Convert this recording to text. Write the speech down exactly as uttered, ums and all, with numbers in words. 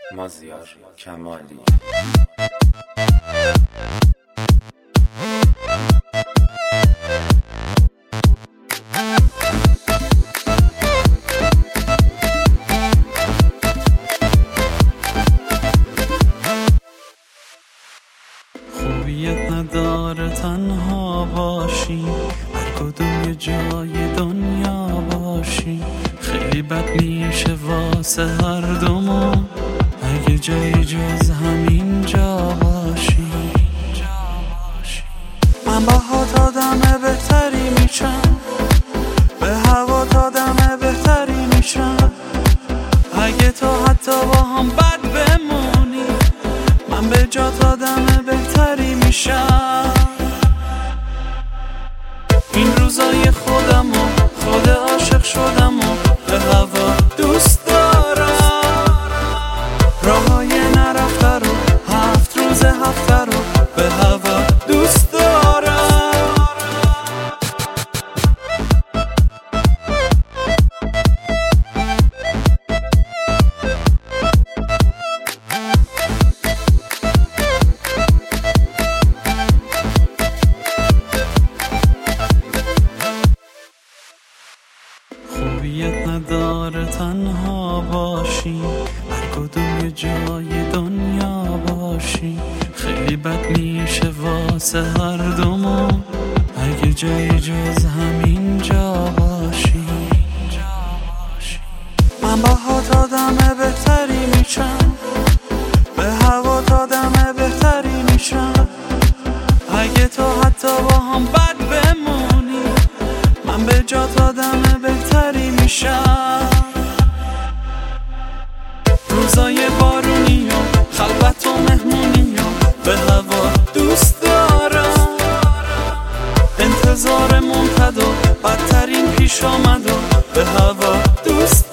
مازیار کمالی. خوبیت نداره تنها باشی، هر کدوم یه جای دنیا باشی. خیلی بد میشه واسه هر دومون اگه جای جز همین جا باشی. من با هات آدم بهتری میشم، به هوات آدم بهتری میشم. اگه تو حتی با هم بد بمونی، من به جات آدم بهتری میشم. این روزای خودم و خود عاشق شدم و به هوا دوست دارم. راهای نرفته رو هفت روز هفته رو به هوا دوست دارم. خوبیت نداره تنها باشی، هر کدوم یه جای دنیا باشی. خیلی بد میشه واسه هر دومون اگه جای جز همین جا باشی. من با هات آدم بهتری میشم، به هوات آدم بهتری میشم. اگه تو حتی با هم بد بمونی، من به جات آدم بهتری میشم. روزای بارونی و خلوت و مهمونی و به هوا دوست دارم. انتظار منتظر بدترین پیش آمد و به هوا دوست